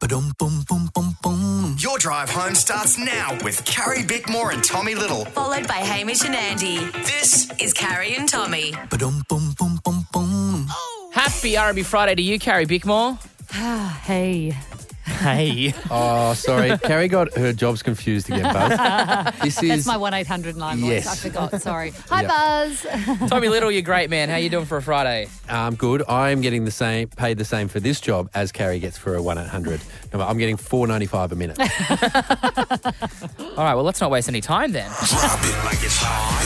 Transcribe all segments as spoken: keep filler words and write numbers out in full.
Ba-dum, boom, boom, boom, boom. Your drive home starts now with Carrie Bickmore and Tommy Little. Followed by Hamish and Andy. This Is Carrie and Tommy. Ba-dum, boom, boom, boom, boom. Happy R and B Friday to you, Carrie Bickmore. Hey. Hey. Oh, sorry. Carrie got her jobs confused again, Buzz. This is That's my one eight hundred nine voice. Yes. I forgot. Sorry. Hi, Yep. Buzz. Tommy Little, you're great, man. How you doing for a Friday? um, good. I am getting the same, paid the same for this job as Carrie gets for a one eight hundred. number. I'm getting four ninety-five a minute. All right, well, let's not waste any time then. Drop it like it's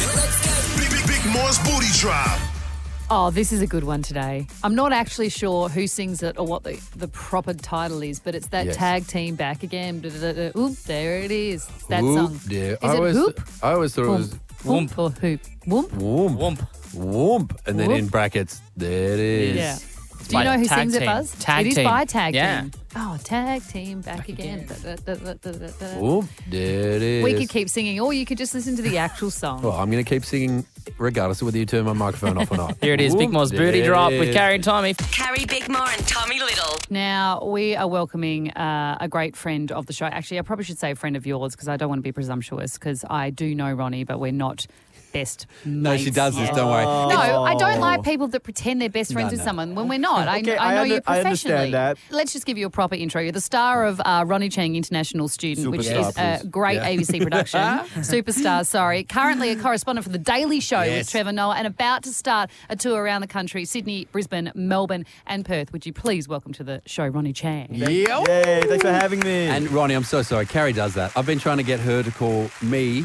hot. Big, big, big Moore's Booty Drop. Oh, this is a good one today. I'm not actually sure who sings it or what the, the proper title is, but it's that Yes. tag team back again. Da-da-da-da. Oop, there it is. It's that Whoop, song. yeah. Is I it always, hoop? I always thought it was Whoop. Whoop or hoop? Whoop? whoomp. Whoomp. Whoomp. And then Whoop. in brackets, there it is. Yeah. Do by you know who tag sings it, team. Buzz? Tag it is team. by Tag Yeah. Team. Oh, Tag Team back, again. Da-da-da-da-da-da. Whoop, there it is. We could keep singing, or you could just listen to the actual song. Well, I'm going to keep singing regardless of whether you turn my microphone off or not. Here it is, Whoop, Bickmore's there Booty it Drop with is. Carrie and Tommy. Carrie Bickmore and Tommy Little. Now, we are welcoming uh, a great friend of the show. Actually, I probably should say a friend of yours because I don't want to be presumptuous because I do know Ronnie, but we're not best No, she mates does this, yet. don't worry. No, I don't like people that pretend they're best friends No, with no. someone when we're not. I, Okay, I I know under- you I professionally. understand that. Let's just give you a proper intro. You're the star of uh, Ronnie Chang International Student, which Superstar, is a please. great Yeah. A B C production. Superstar, sorry. Currently a correspondent for The Daily Show with Yes. Trevor Noah and about to start a tour around the country, Sydney, Brisbane, Melbourne and Perth. Would you please welcome to the show Ronnie Chang? Yay, thanks for having me. And Ronnie, I'm so sorry. Carrie does that. I've been trying to get her to call me,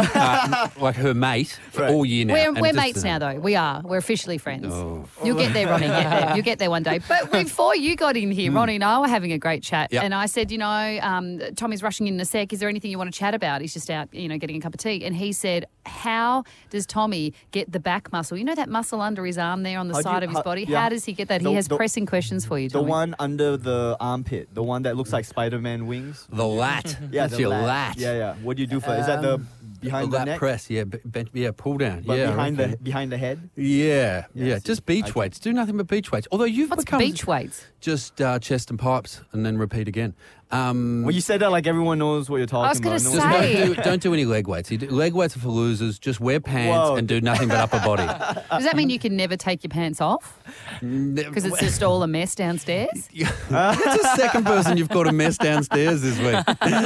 uh, like her mate, for Right. all year now. We're, and we're it just mates doesn't- now, though. We are. We're officially friends. Oh. You'll get there, Ronnie. Get there. You'll get there one day. But before you got in here, Ronnie and I were having a great chat. Yep. And I said, you know, um, Tommy's rushing in a sec. Is there anything you want to chat about? He's just out, you know, getting a cup of tea. And he said, how does Tommy get the back muscle? You know that muscle under his arm there on the How do side you- of his how- body? yeah. How does he get that? The- he has the- pressing questions for you, The Tommy. one under the armpit, the one that looks like Spider-Man wings. The lat. Yeah, That's the your lat. lat. Yeah, yeah. What do you do for? Is that the behind The the lat neck? press, yeah, b- bench, yeah, pull down. But yeah, I behind the reckon. behind the head. Yeah, yeah, see. just beach I- weights. Do nothing but beach weights. Although you've What's become beach weights? just uh, chest and pipes, and then repeat again. Um, Well, you said that like everyone knows what you're talking I was gonna about. No just one- say- don't do, don't do any leg weights. You do, leg weights are for losers. Just wear pants Whoa. and do nothing but upper body. Does that mean you can never take your pants off? Because it's just all a mess downstairs? That's the second person you've got a mess downstairs this week.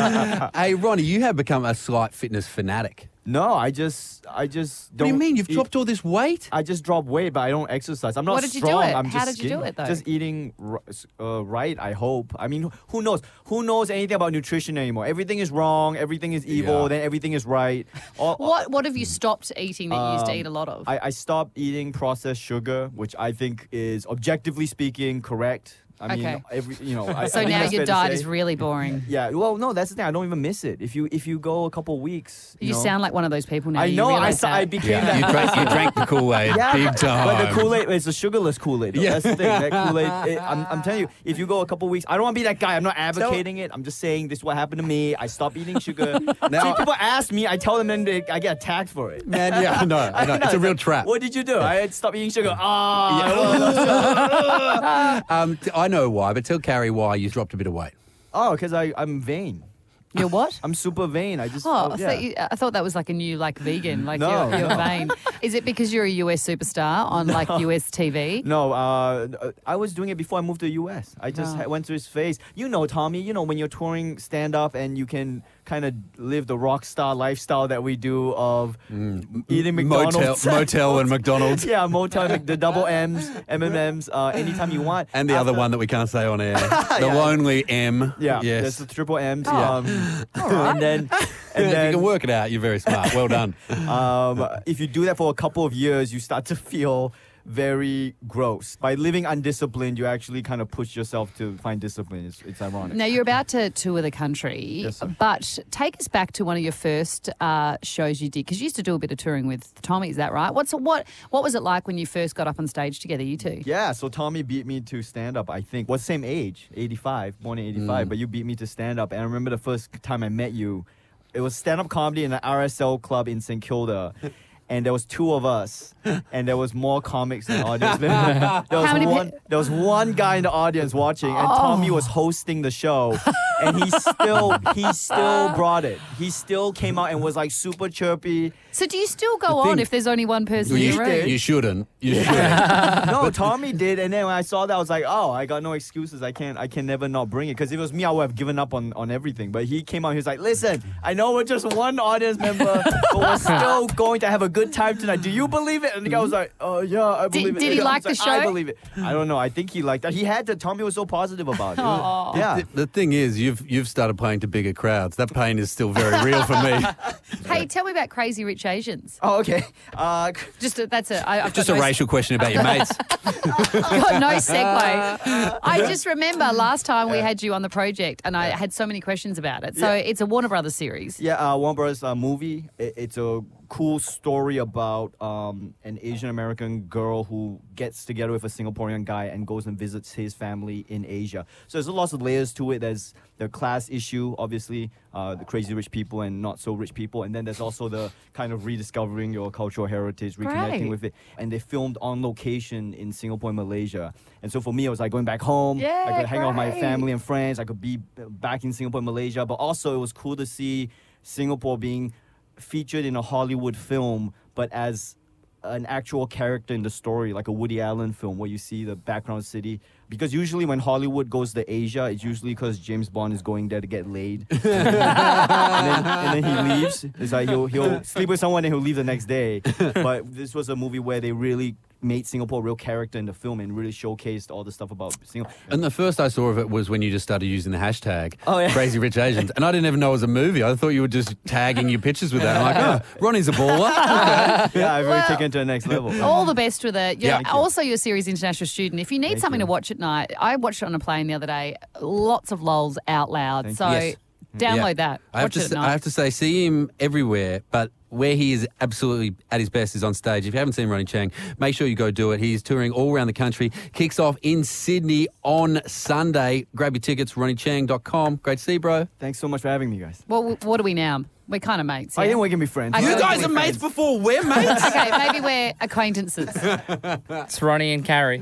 Hey, Ronnie, you have become a slight fitness fanatic. No, I just, I just. What do you don't mean? You've eat- dropped all this weight? I just dropped weight, but I don't exercise. I'm not What did you do strong. it? I'm How just did you do skinny. it, though? Just eating r- uh, right. I hope. I mean, who knows? Who knows anything about nutrition anymore? Everything is wrong. Everything is evil. Yeah. Then everything is right. All- What What have you stopped eating that you used to Um, eat a lot of? I, I stopped eating processed sugar, which I think is objectively speaking correct. I mean, Okay. every you know. I, I so think now that's your fair to diet say. is really boring. Yeah. Well, no, that's the thing. I don't even miss it. If you if you go a couple weeks, you, You know, sound like one of those people now. I You know. I, realise saw, I that? became Yeah, that. you drank, you drank the Kool-Aid Yeah, big but- time. But the Kool-Aid, it's a sugarless Kool-Aid. Though. Yeah. That's the thing. That Kool-Aid, it, I'm, I'm telling you, if you go a couple weeks, I don't want to be that guy. I'm not advocating it. I'm just saying this is what happened to me. I stopped eating sugar. Now- See, people ask me, I tell them, and they, I get attacked for it. Man, yeah, I know, I know. It's a real trap. What did you do? I had stopped eating sugar. Ah. Um, t- I know why, but tell Carrie why you dropped a bit of weight. Oh, because I'm vain. You're what? I'm super vain. I just. Oh, I, yeah. thought you, I thought that was like a new like vegan, like No, you're, you're no. vain. Is it because you're a U S superstar on like U S T V? No, uh, I was doing it before I moved to the U S. I just Oh. ha- went through his phase. You know, Tommy, you know, when you're touring stand-up and you can kind of live the rock star lifestyle that we do of eating McDonald's. Motel, motel and McDonald's. Yeah, motel, Mc- the double M's, M and M's, uh, anytime you want. And the other After- one that we can't say on air. The Yeah. lonely M. Yeah, there's Yes. the triple M's. Oh. Um, And then, and if you then can work it out, you're very smart. Well done. um, if you do that for a couple of years, you start to feel very gross. By living undisciplined, you actually kind of push yourself to find discipline. It's, it's ironic. Now you're about to tour the country, Yes, sir. but take us back to one of your first uh, shows you did because you used to do a bit of touring with Tommy. Is that right? What's what? What was it like when you first got up on stage together? You two. Yeah, so Tommy beat me to stand up, I think. What's same age? eighty-five, born in eighty-five, but you beat me to stand up. And I remember the first time I met you, it was stand up comedy in an R S L club in Saint Kilda. and there was two of us, and there was more comics in the audience. There was How many one. pe- There was one guy in the audience watching, and Oh. Tommy was hosting the show, and he still he still brought it. He still came out and was like super chirpy. So do you still go The on thing- if there's only one person You, in the room? you shouldn't. You shouldn't. No, Tommy did, and then when I saw that, I was like, oh, I got no excuses. I can't, I can never not bring it. Because if it was me, I would have given up on, on everything. But he came out, he was like, listen, I know we're just one audience member, but we're still going to have a good time tonight. Do you believe it? And the guy was like, oh yeah, I believe it. did he And I like was the I show? believe it. I don't know. I think he liked that. He had to. Tommy was so positive about it. It was- yeah. The, the thing is, you've you've started playing to bigger crowds. That pain is still very real for me. Hey, tell me about Crazy Rich Asians. Oh, okay. Uh, Just a, that's a. I, I've Just got a no, racial question about your mates. got no segue. I just remember last time we had you on the project, and I had so many questions about it. So Yeah. it's a Warner Brothers series. Yeah, uh, Warner Bros. Uh, movie. It, it's a cool story about um, an Asian American girl who gets together with a Singaporean guy and goes and visits his family in Asia. So there's lots of layers to it. There's the class issue, obviously, uh, the crazy rich people and not so rich people, and then there's also the kind of rediscovering your cultural heritage, reconnecting Great. with it. And they filmed on location in Singapore and Malaysia. And so for me, it was like going back home. Yeah, I could hang out with my great. family and friends. I could be back in Singapore and Malaysia. But also, it was cool to see Singapore being featured in a Hollywood film, but as an actual character in the story, like a Woody Allen film where you see the background city. Because usually when Hollywood goes to Asia, it's usually because James Bond is going there to get laid. and, then, and then he leaves. It's like he'll, he'll sleep with someone and he'll leave the next day. But this was a movie where they really made Singapore a real character in the film and really showcased all the stuff about Singapore. And the first I saw of it was when you just started using the hashtag Oh, yeah. Crazy Rich Asians. And I didn't even know it was a movie. I thought you were just tagging your pictures with that. I'm like, oh, Ronnie's a baller. Yeah, I've really taken it to the next level. All the best with it. You're Yeah. Thank you. also, you're a series international student. If you need Thank something you. to watch at night, I watched it on a plane the other day. Lots of lols out loud. Thank so you. Yes. download Yeah. that. I have, Watch to it at say, night. I have to say, see him everywhere, but where he is absolutely at his best is on stage. If you haven't seen Ronnie Chang, make sure you go do it. He's touring all around the country. Kicks off in Sydney on Sunday. Grab your tickets, ronnie chang dot com. Great to see you, bro. Thanks so much for having me, guys. Well, what are we now? We're kind of mates. I yeah? think we can be friends. I You know. guys we're are mates before we're mates. Okay, maybe we're acquaintances. It's Ronnie and Carrie.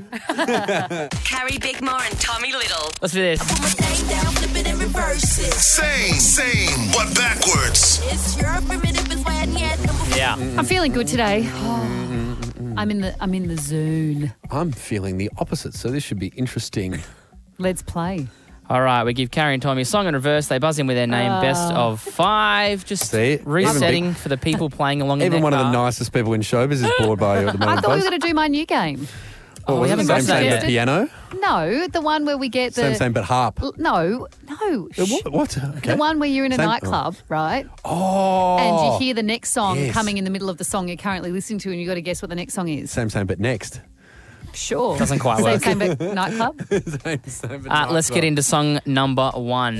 Carrie Bickmore and Tommy Little. Let's do this. Put my thing down, flip it and reverse it. Same, same, but backwards. It's your primitive, it's why I need number Yeah. I'm feeling good today. Oh, I'm in the I'm in the zone. I'm feeling the opposite, so this should be interesting. Let's play. All right, we give Carrie and Tommy a song in reverse. They buzz in with their name, best of five. Just See? resetting Even for the people playing along in Even their one of the car. nicest people in showbiz is bored by you at the I moment. thought we Buzz. were going to do my new game. Oh, we Was it haven't the got same to that same yet. but piano? No, the one where we get the Same same but harp. L- No, no. Uh, shh. What? what? Okay. The one where you're in a Same- nightclub, right? Oh. And you hear the next song yes. coming in the middle of the song you're currently listening to, and you got to guess what the next song is. Same same but next. Sure. Doesn't quite same, work. Same but nightclub. same same but Uh, let's get into song number one.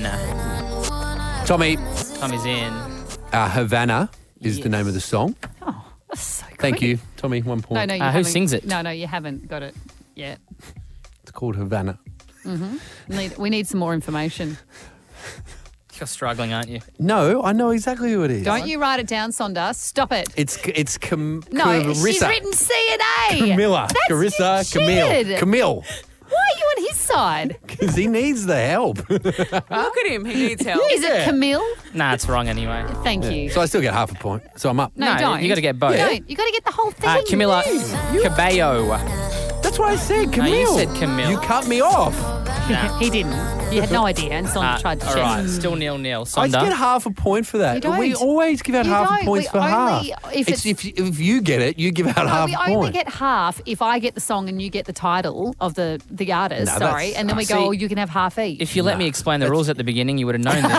Tommy, Tommy's in. uh, Havana is the Yes. name of the song. Oh, that's so Thank quick. you, Tommy. One point. No, no, you Uh, who haven't- sings it? No, no, you haven't got it yet. It's called Havana. Need, we need some more information. You're struggling, aren't you? No, I know exactly who it is. Don't you write it down, Sonda. Stop it. It's it's Cam- No, she's Carissa. written C and A. Camilla. That's Carissa. stupid. Camille. Camille. Why are you on his side? Because he needs the help. Look at him. He needs help. Is it Camille? Nah, it's wrong anyway. Thank you. So I still get half a point. So I'm up. No, No, don't. you gotta get both. You don't. You got to get the whole thing. Uh, Camila Cabello. That's what I said. No, Camille. you said Camille. You cut me off. Nah. He didn't. You had no idea, and Sonda Uh, tried to all check. right, still nil nil. I just get Sonda. half a point for that. You don't. We always give out You half don't. a points We for only- half. if it's, it's- if, if you get it, you give out No, half we a only point. get half if I get the song and you get the title of the the artist. No, sorry, that's- and then we See, go. Oh, you can have half each. If you let me explain the rules at the beginning, you would have known this.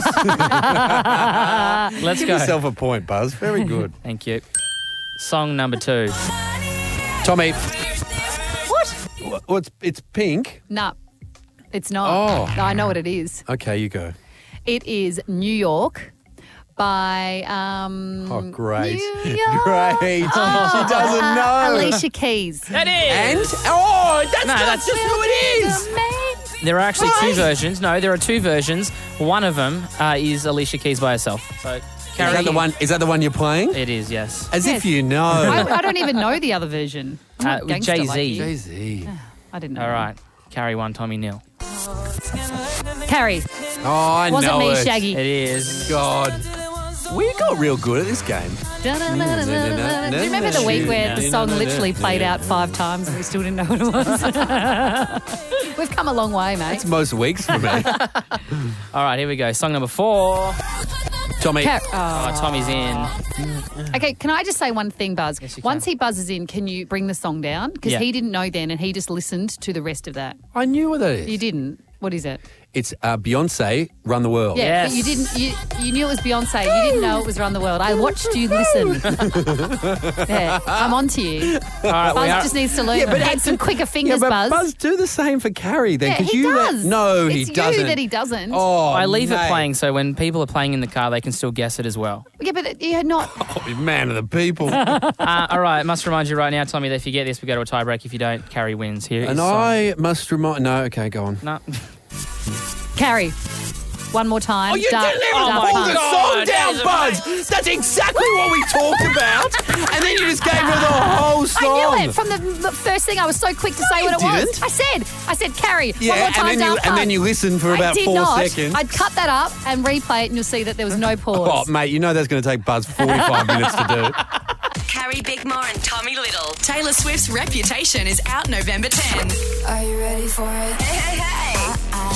Let's Give go. yourself a point, Buzz. Very good. Thank you. Song number two. Tommy, what? wh- what's it's pink. No, it's not. Oh. No, I know what it is. Okay, you go. It is New York by um. Oh, great. New York. Great. She doesn't know. Alicia Keys. That And is. oh, that's No, not that's- just who it is. There are actually two Right. versions. No, there are two versions. One of them uh, is Alicia Keys by herself. So Carrie. Is that the one? Is that the one you're playing? It is, yes. As Yes. if you know. I, I don't even know the other version. I'm Uh, not with gangster Jay-Z. like you. Jay-Z. I didn't know. All right. Carrie one, Tommy nil. Carrie. Oh, I Wasn't know me, it. Shaggy. It is. God. We got real good at this game. Do you remember the week where the song literally played out five times and we still didn't know what it was? We've come a long way, mate. It's most weeks for me. All right, here we go. Song number four. Tommy. Car- Oh, oh. Tommy's in. Okay, can I just say one thing, Buzz? Yes, you Once can. he buzzes in, can you bring the song down? Because Yeah. he didn't know then and he just listened to the rest of that. I knew what that is. You didn't? What is it? It's uh, Beyonce, Run the World. Yeah, Yes. but you didn't. You, you knew it was Beyonce. You didn't know it was Run the World. I watched you listen. Yeah, I'm on to you. All right, Buzz we are- just needs to learn. Yeah, but Had some quicker fingers, yeah, but Buzz. Buzz, do the same for Carrie then. Yeah, 'cause he you let- does. no, he it's doesn't. you that he doesn't. Oh, I leave mate. it playing so when people are playing in the car, they can still guess it as well. Yeah, but you're not. Oh, man of the people. Uh, all right, must remind you right now, Tommy, that if you get this, we go to a tie break. If you don't, Carrie wins. Here is and song. I must remind... No, okay, go on. No. Carrie, one more time. Oh, you Dark- didn't even Dark pull the Punk. song God, down, that Buzz. That's exactly what we talked about. And then you just gave her the whole song. I knew it from the, the first thing. I was so quick to say you what it was. didn't. I said, I said, Carrie, Yeah, one more time. and then, you, Dark and then Punk. you listened for I about did four not. seconds. I'd cut that up and replay it, and you'll see that there was no pause. Oh, mate, you know that's going to take Buzz forty-five minutes to do. Carrie Bickmore and Tommy Little. Taylor Swift's Reputation is out November tenth. Are you ready for it? Hey, hey, hey.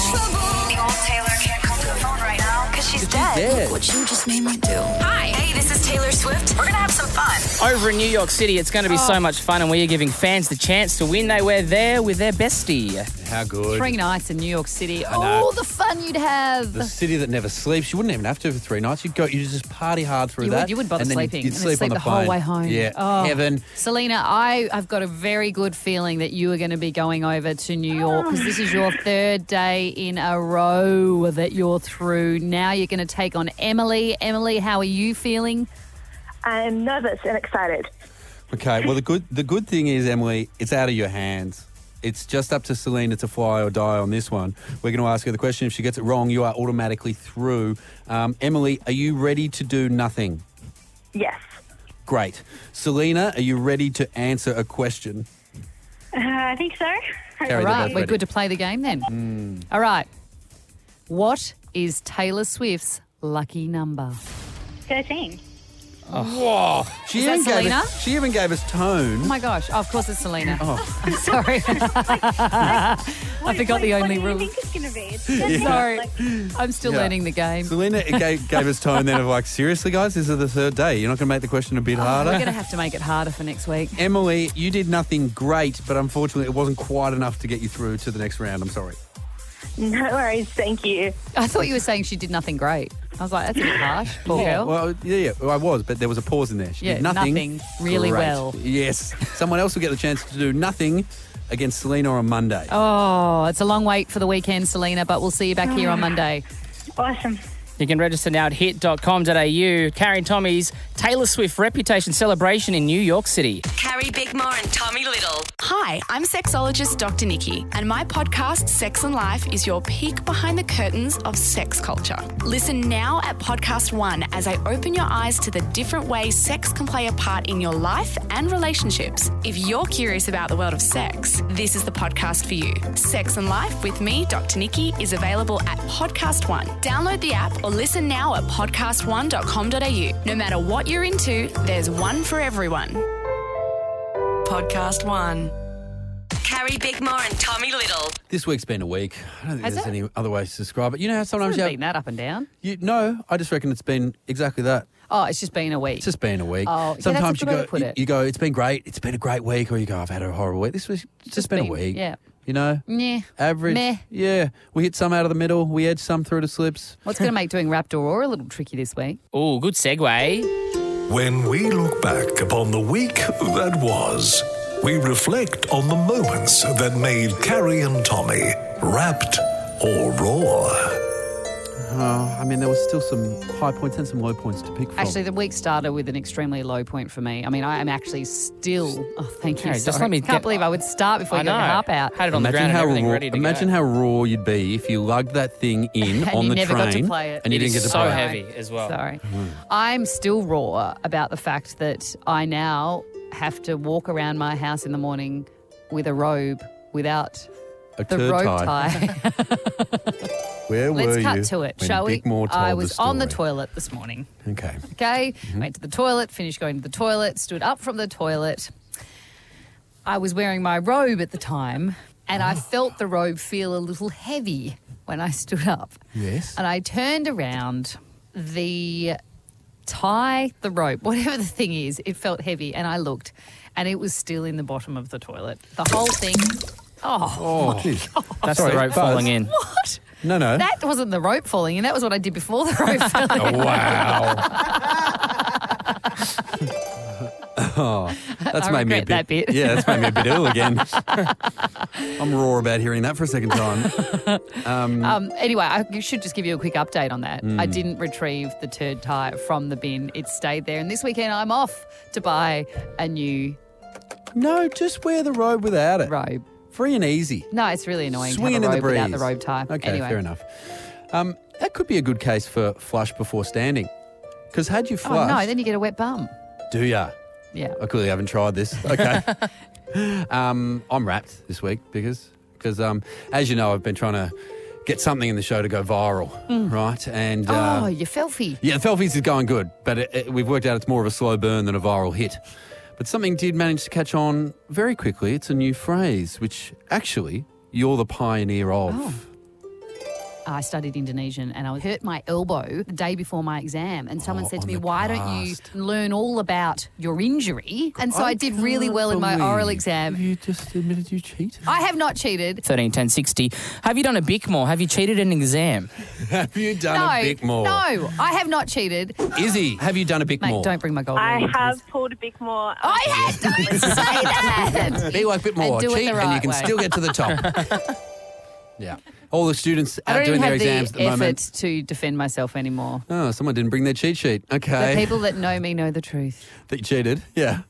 The old Taylor can't come to the phone right now because she's dead. dead. What you just made me do. Hi. Hey, this is Taylor Swift. We're going to have some fun. Over in New York City, it's going to be so much fun, and we are giving fans the chance to win. They were there with their bestie. How good. Three nights in New York City. know. All the fun you'd have. The city that never sleeps. You wouldn't even have to for three nights. You'd go. You just party hard through You that. would, you would bother and then sleeping. You'd, you'd and then sleep on the the whole plane. way home. Yeah, Oh. heaven. Selena, I, I've got a very good feeling that you are going to be going over to New York because this is your third day in a row that you're through. Now you're going to take on Emily. Emily, how are you feeling? I'm nervous and excited. Okay. Well, the good the good thing is, Emily, it's out of your hands. It's just up to Selena to fly or die on this one. We're going to ask her the question. If she gets it wrong, you are automatically through. Um, Emily, are you ready to do nothing? Yes. Great. Selena, are you ready to answer a question? Uh, I think so. Carrie, All they're right, both we're ready. good to play the game then. Mm. All right. What is Taylor Swift's lucky number? thirteen. Whoa. She Is that even gave Selena? us, she even gave us tone. Oh my gosh. Oh, of course it's Selena. Oh. I'm sorry. I forgot the only what rule. do you think it's going to be? It's thirteen. Sorry. Like, I'm still Yeah. learning the game. Selena gave, gave us tone then of like, seriously, guys, this is the third day. You're not going to make the question a bit harder? We're going to have to make it harder for next week. Emily, you did nothing great, but unfortunately it wasn't quite enough to get you through to the next round. I'm sorry. no worries. Thank you. I thought you were saying she did nothing great. I was like, that's a bit harsh. Poor girl. Well, yeah, yeah, well, I was, but there was a pause in there. She Yeah, did nothing. nothing really great. well. Yes. Someone else will get the chance to do nothing against Selena on Monday. Oh, it's a long wait for the weekend, Selena, but we'll see you back here on Monday. Awesome. You can register now at hit dot com dot a u. Carrie and Tommy's Taylor Swift Reputation celebration in New York City. Carrie Bickmore and Tommy Little. Hi, I'm sexologist Doctor Nikki, and my podcast, Sex and Life, is your peek behind the curtains of sex culture. Listen now at Podcast One as I open your eyes to the different ways sex can play a part in your life and relationships. If you're curious about the world of sex, this is the podcast for you. Sex and Life with me, Doctor Nikki, is available at Podcast One. Download the app or listen now at podcast one dot com dot a u. No matter what you're into, there's one for everyone. Podcast One. Carrie Bickmore and Tommy Little. This week's been a week. I don't think Has there's it? any other ways to describe it. You know how It's sometimes you, not have, been that up and down. you No, I just reckon it's been exactly that. Oh, it's just been a week. It's just been a week. Oh, yeah, that's Sometimes a you good way go, to put you, it. you go, it's been great. It's been a great week, or you go, I've had a horrible week. This was it's just, Just been, been- a week. yeah. You know, Meh. average. Meh. Yeah, we hit some out of the middle. We edged some through to slips. What's going to make doing Raptor Aurora a little tricky this week? Oh, good segue. When we look back upon the week that was, we reflect on the moments that made Carrie and Tommy wrapped or raw. Oh, I mean, there was still some high points and some low points to pick from. Actually, the week started with an extremely low point for me. I mean, I am actually still. Oh, thank you. Harry, just sorry. let me I can't get- believe I would start before I you got know. your harp out. Had it on the Imagine ground and how everything raw, ready to imagine go. how raw you'd be if you lugged that thing in And on you the never got train to play it. and you It didn't is get to so play it. heavy as well. Sorry. I'm still raw about the fact that I now have to walk around my house in the morning with a robe without A the turd robe tie. tie. Where Let's were cut you to it, when shall we? Bickmore told I was the on the story? toilet this morning. Okay. Okay, Mm-hmm. went to the toilet, finished going to the toilet, stood up from the toilet. I was wearing my robe at the time, and Oh. I felt the robe feel a little heavy when I stood up. Yes. And I turned around, the tie, the rope, whatever the thing is, it felt heavy, and I looked, and it was still in the bottom of the toilet. The whole thing. Oh, Oh, That's Sorry, the rope Buzz. falling in. what? No, no. That wasn't the rope falling in. That was what I did before the rope fell in. Wow. oh, that's I made me a regret bit. that bit. Yeah, that's made me a bit ill again. I'm raw about hearing that for a second time. Um, Um, anyway, I should just give you a quick update on that. Mm. I didn't retrieve the turd tie from the bin. It stayed there. And this weekend I'm off to buy a new no, just wear the robe without it. robe. Free and easy. No, it's really annoying Swinging to in have the a breeze. robe without the robe tie. Okay, anyway. fair enough. Um, that could be a good case for flush before standing. Because had you Oh, flushed... no, then you get a wet bum. Do ya? Yeah. I clearly haven't tried this. Okay. um, I'm wrapped this week because, because um, as you know, I've been trying to get something in the show to go viral, right? And uh, Oh, you're filthy. yeah, the Felfies is going good, but it, it, we've worked out it's more of a slow burn than a viral hit. But something did manage to catch on very quickly. It's a new phrase, which actually you're the pioneer of. Oh. I studied Indonesian and I hurt my elbow the day before my exam. And someone Oh, said to on me, the why don't you cast. learn all about your injury? And so I, did really can't well in my oral believe exam. You just admitted you cheated. I have not cheated. thirteen ten sixty. Have you done a Bickmore? Have you cheated an exam? Have you done No, a Bickmore? no, I have not cheated. Izzy, have you done a Bickmore? Mate, don't bring my gold I ring into have this. pulled a bit more. I had, don't say that. Be like Bickmore. And do it Cheat the and you right can way. still get to the top. Yeah. All the students I out don't doing even their have exams at the the effort moment. to defend myself anymore. Oh, someone didn't bring their cheat sheet. The Okay. people that know me know the truth. That you cheated. Yeah.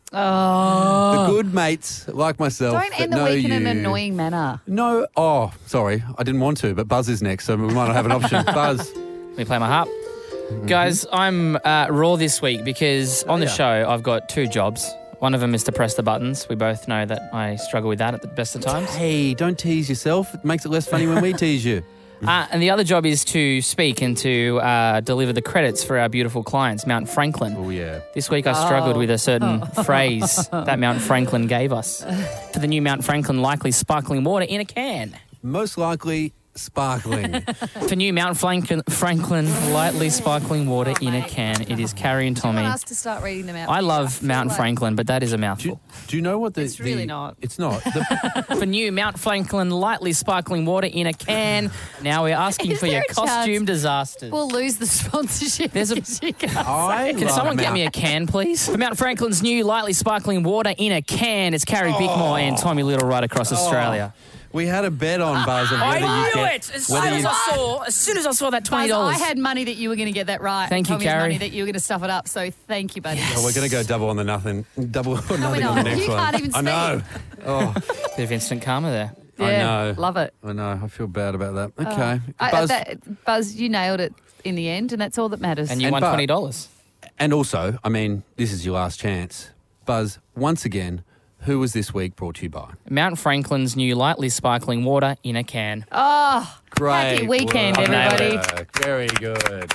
Oh. The good mates like myself. Don't that end the know week in an you. annoying manner. No. Oh, sorry. I didn't want to, but Buzz is next, so we might not have an option. Buzz. Let me play my harp. Guys, I'm uh, raw this week because on the yeah. show I've got two jobs. One of them is to press the buttons. We both know that I struggle with that at the best of times. Hey, don't tease yourself. It makes it less funny when we tease you. Uh, and the other job is to speak and to uh, deliver the credits for our beautiful clients, Mount Franklin. Oh, yeah. This week I struggled Oh. with a certain phrase that Mount Franklin gave us for the new Mount Franklin likely sparkling water in a can. Most likely sparkling. For new Mount Franklin, Franklin lightly sparkling water in a can. It is Carrie and I Tommy. want us to start reading them out. I please? love feel Mount like- Franklin, but that is a do, you, mouthful. do you know what the... It's really the- not. It's not. The, For new Mount Franklin lightly sparkling water in a can. Now we're asking Is for your there a chance costume disasters. We'll lose the sponsorship. There's a- because you can't I Can love someone get Mount- me a can, please? For Mount Franklin's new lightly sparkling water in a can. It's Carrie Bickmore and Tommy Little right across Australia. We had a bet on Buzz of whether I you knew get, it! As whether soon as you- I saw, as soon as I saw that twenty Buzz, dollars. I had money that you were going to get that right. Thank you, Tommy's Carrie. money that you were going to stuff it up. So thank you, buddy. Oh, we're going to go double on the nothing. Double or nothing we're on the not. next You one. can't even I know. Oh, Bit of instant karma there. I Yeah, know. love it. I know. I feel bad about that. Okay. I, Buzz, that, Buzz, you nailed it in the end, and that's all that matters. And you And won but- twenty dollars. and also, I mean, this is your last chance. Buzz, once again, who was this week brought to you by? Mount Franklin's new lightly sparkling water in a can. oh, Great happy weekend, work. everybody. Work. Very good.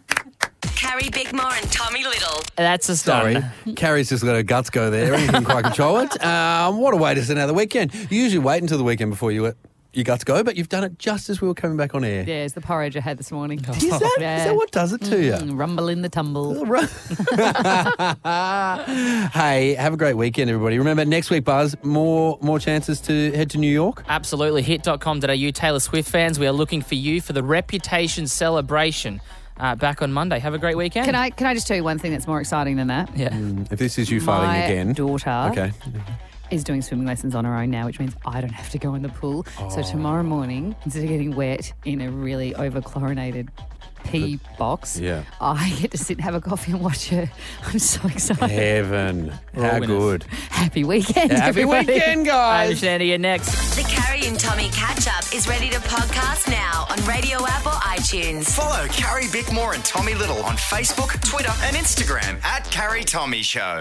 Carrie Bickmore and Tommy Little. That's a Sorry, start. Carrie's just let her guts go there. You can quite control it. Um, what a way to send out the weekend. You usually wait until the weekend before you let your guts go, but you've done it just as we were coming back on air. Yeah, it's the porridge I had this morning. Is that, is Yeah. that what does it to you? Mm, rumble in the tumble. Hey, have a great weekend, everybody. Remember, next week, Buzz, more more chances to head to New York. Absolutely. hit dot com dot a u. Taylor Swift fans, we are looking for you for the Reputation celebration uh, back on Monday. Have a great weekend. Can I can I just tell you one thing that's more exciting than that? Yeah. If this is you fighting My again. daughter Okay. is doing swimming lessons on her own now, which means I don't have to go in the pool. So tomorrow morning, instead of getting wet in a really over-chlorinated P box. Yeah. I get to sit and have a coffee and watch her. I'm so excited. Heaven. How winners. good. Happy weekend, Happy everybody. weekend, I'm guys. Shandy, and next. The Carrie and Tommy catch up is ready to podcast now on Radio app or iTunes. Follow Carrie Bickmore and Tommy Little on Facebook, Twitter, and Instagram at Carrie Tommy Show.